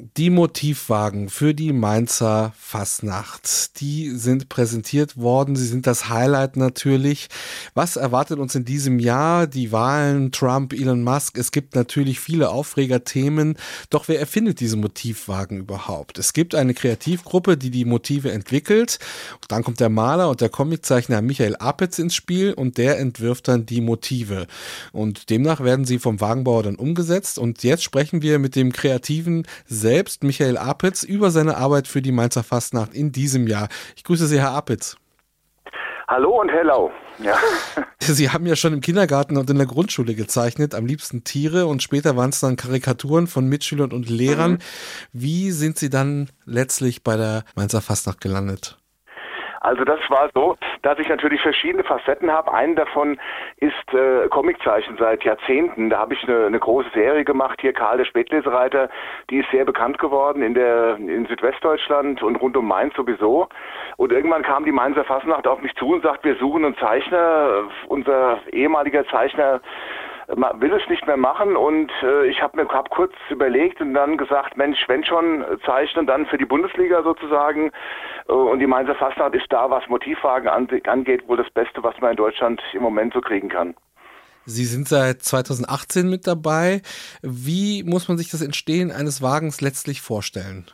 Die Motivwagen für die Mainzer Fastnacht, die sind präsentiert worden. Sie sind das Highlight natürlich. Was erwartet uns in diesem Jahr? Die Wahlen, Trump, Elon Musk. Es gibt natürlich viele Aufregerthemen. Doch wer erfindet diese Motivwagen überhaupt? Es gibt eine Kreativgruppe, die die Motive entwickelt. Dann kommt der Maler und der Comiczeichner Michael Apetz ins Spiel und der entwirft dann die Motive. Und demnach werden sie vom Wagenbauer dann umgesetzt. Und jetzt sprechen wir mit dem Kreativen selbst, Michael Apetz, über seine Arbeit für die Mainzer Fastnacht in diesem Jahr. Ich grüße Sie, Herr Apetz. Hallo und hello. Ja. Sie haben ja schon im Kindergarten und in der Grundschule gezeichnet, am liebsten Tiere und später waren es dann Karikaturen von Mitschülern und Lehrern. Wie sind Sie dann letztlich bei der Mainzer Fastnacht gelandet? Also das war so, dass ich natürlich verschiedene Facetten habe. Eine davon ist Comiczeichnen seit Jahrzehnten. Da habe ich eine große Serie gemacht, hier Karl der Spätlesereiter. Die ist sehr bekannt geworden in Südwestdeutschland und rund um Mainz sowieso. Und irgendwann kam die Mainzer Fastnacht auf mich zu und sagt, wir suchen einen Zeichner. Unser ehemaliger Zeichner will es nicht mehr machen und ich habe kurz überlegt und dann gesagt, Mensch, wenn schon zeichnen, dann für die Bundesliga sozusagen und die Mainzer Fastnacht ist da, was Motivwagen angeht, wohl das Beste, was man in Deutschland im Moment so kriegen kann. Sie sind seit 2018 mit dabei. Wie muss man sich das Entstehen eines Wagens letztlich vorstellen?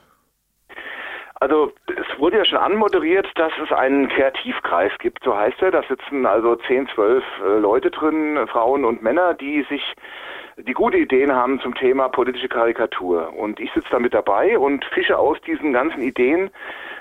Also es wurde ja schon anmoderiert, dass es einen Kreativkreis gibt, so heißt er. Da sitzen also 10, 12 Leute drin, Frauen und Männer, die gute Ideen haben zum Thema politische Karikatur. Und ich sitze da mit dabei und fische aus diesen ganzen Ideen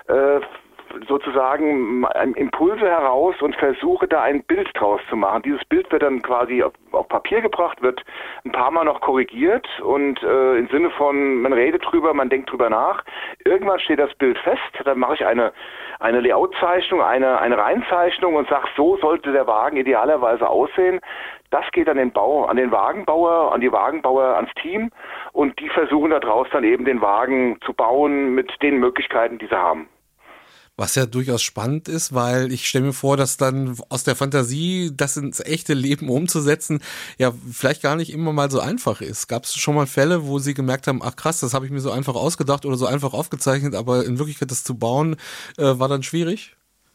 sozusagen Impulse heraus und versuche da ein Bild draus zu machen. Dieses Bild wird dann quasi auf Papier gebracht, wird ein paar Mal noch korrigiert und im Sinne von, man redet drüber, man denkt drüber nach. Irgendwann steht das Bild fest, dann mache ich eine Layoutzeichnung, eine Reinzeichnung und sage, so sollte der Wagen idealerweise aussehen. Das geht an den Wagenbauer, ans Team und die versuchen daraus dann eben den Wagen zu bauen mit den Möglichkeiten, die sie haben. Was ja durchaus spannend ist, weil ich stelle mir vor, dass dann aus der Fantasie das ins echte Leben umzusetzen, ja vielleicht gar nicht immer mal so einfach ist. Gab es schon mal Fälle, wo Sie gemerkt haben, ach krass, das habe ich mir so einfach ausgedacht oder so einfach aufgezeichnet, aber in Wirklichkeit das zu bauen, war dann schwierig?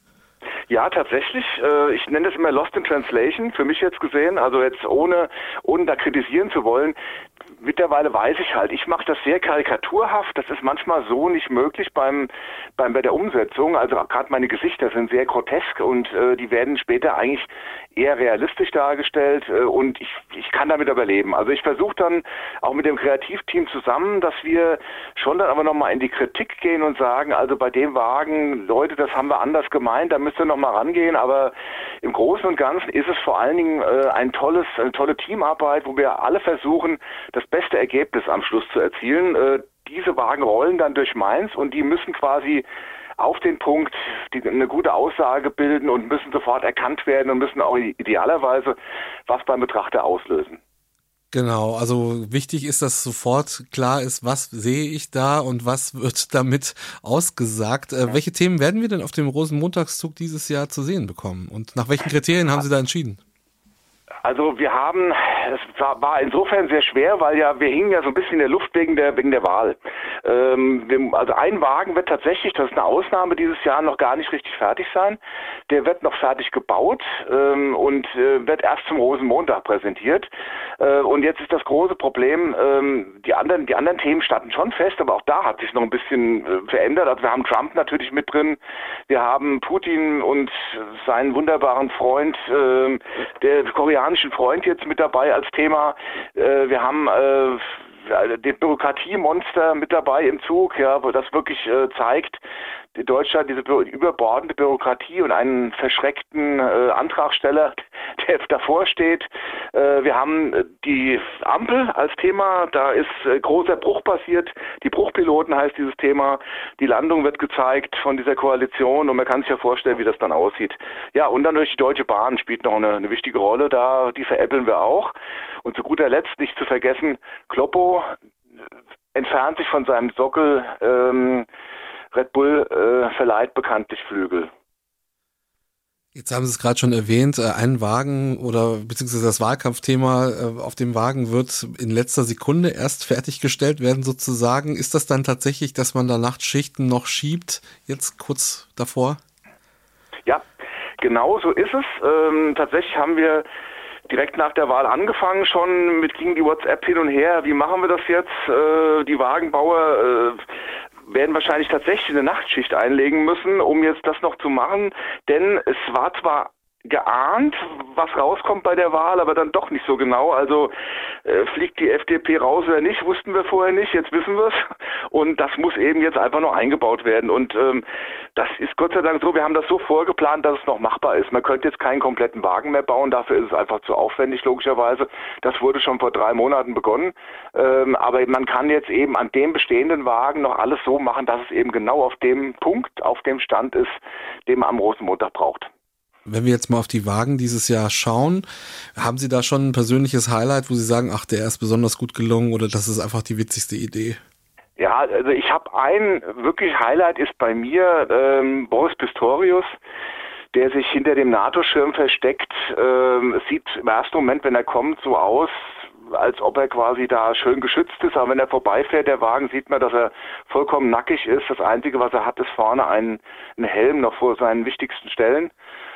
Ja, tatsächlich. Ich nenne das immer Lost in Translation, für mich jetzt gesehen, also jetzt ohne da kritisieren zu wollen. Mittlerweile weiß ich halt, ich mache das sehr karikaturhaft, das ist manchmal so nicht möglich bei der Umsetzung, also gerade meine Gesichter sind sehr grotesk und die werden später eigentlich eher realistisch dargestellt und ich kann damit aber leben. Also ich versuche dann auch mit dem Kreativteam zusammen, dass wir schon dann aber nochmal in die Kritik gehen und sagen, also bei dem Wagen, Leute, das haben wir anders gemeint, da müsst ihr nochmal rangehen, aber im Großen und Ganzen ist es vor allen Dingen eine tolle Teamarbeit, wo wir alle versuchen, das beste Ergebnis am Schluss zu erzielen. Diese Wagen rollen dann durch Mainz und die müssen quasi auf den Punkt eine gute Aussage bilden und müssen sofort erkannt werden und müssen auch idealerweise was beim Betrachter auslösen. Genau, also wichtig ist, dass sofort klar ist, was sehe ich da und was wird damit ausgesagt. Welche Themen werden wir denn auf dem Rosenmontagszug dieses Jahr zu sehen bekommen und nach welchen Kriterien haben Sie da entschieden? Also es war insofern sehr schwer, weil wir hingen ja so ein bisschen in der Luft wegen der Wahl. Also ein Wagen wird tatsächlich, das ist eine Ausnahme dieses Jahr, noch gar nicht richtig fertig sein. Der wird noch fertig gebaut und wird erst zum Rosenmontag präsentiert. Und jetzt ist das große Problem, die anderen Themen standen schon fest, aber auch da hat sich noch ein bisschen verändert. Also wir haben Trump natürlich mit drin, wir haben Putin und seinen wunderbaren Freund, der koreanischen Freund jetzt mit dabei als Thema. Wir haben den Bürokratiemonster mit dabei im Zug, ja, wo das wirklich zeigt, in Deutschland diese überbordende Bürokratie und einen verschreckten Antragsteller, der davor steht. Wir haben die Ampel als Thema, da ist großer Bruch passiert. Die Bruchpiloten heißt dieses Thema. Die Landung wird gezeigt von dieser Koalition und man kann sich ja vorstellen, wie das dann aussieht. Ja, und dann durch die Deutsche Bahn spielt noch eine wichtige Rolle da, die veräppeln wir auch. Und zu guter Letzt nicht zu vergessen, Kloppo entfernt sich von seinem Sockel, Red Bull verleiht bekanntlich Flügel. Jetzt haben Sie es gerade schon erwähnt, ein Wagen oder beziehungsweise das Wahlkampfthema auf dem Wagen wird in letzter Sekunde erst fertiggestellt werden sozusagen. Ist das dann tatsächlich, dass man da Nachtschichten noch schiebt, jetzt kurz davor? Ja, genau so ist es. Tatsächlich haben wir direkt nach der Wahl angefangen schon, ging die WhatsApp hin und her, wie machen wir das jetzt? Die Wagenbauer werden wahrscheinlich tatsächlich eine Nachtschicht einlegen müssen, um jetzt das noch zu machen, denn es war zwar geahnt, was rauskommt bei der Wahl, aber dann doch nicht so genau. Also fliegt die FDP raus oder nicht, wussten wir vorher nicht, jetzt wissen wir es. Und das muss eben jetzt einfach noch eingebaut werden. Und das ist Gott sei Dank so, wir haben das so vorgeplant, dass es noch machbar ist. Man könnte jetzt keinen kompletten Wagen mehr bauen, dafür ist es einfach zu aufwendig, logischerweise. Das wurde schon vor 3 Monaten begonnen. Aber man kann jetzt eben an dem bestehenden Wagen noch alles so machen, dass es eben genau auf dem Punkt, auf dem Stand ist, den man am Rosenmontag braucht. Wenn wir jetzt mal auf die Wagen dieses Jahr schauen, haben Sie da schon ein persönliches Highlight, wo Sie sagen, ach, der ist besonders gut gelungen oder das ist einfach die witzigste Idee? Ja, also ich habe wirklich Highlight ist bei mir Boris Pistorius, der sich hinter dem NATO-Schirm versteckt. Es sieht im ersten Moment, wenn er kommt, so aus, als ob er quasi da schön geschützt ist, aber wenn er vorbeifährt, der Wagen, sieht man, dass er vollkommen nackig ist. Das Einzige, was er hat, ist vorne ein Helm noch vor seinen wichtigsten Stellen.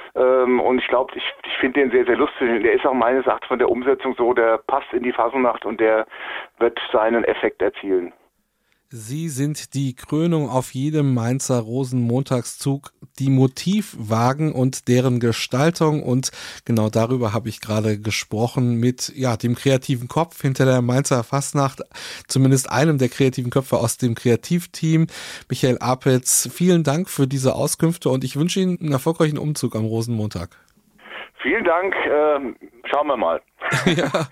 Und ich glaube, ich finde den sehr, sehr lustig. Der ist auch meines Erachtens von der Umsetzung so, der passt in die Fasnacht und der wird seinen Effekt erzielen. Sie sind die Krönung auf jedem Mainzer Rosenmontagszug, die Motivwagen und deren Gestaltung, und genau darüber habe ich gerade gesprochen mit dem kreativen Kopf hinter der Mainzer Fastnacht, zumindest einem der kreativen Köpfe aus dem Kreativteam, Michael Apetz. Vielen Dank für diese Auskünfte und ich wünsche Ihnen einen erfolgreichen Umzug am Rosenmontag. Vielen Dank, schauen wir mal. Ja.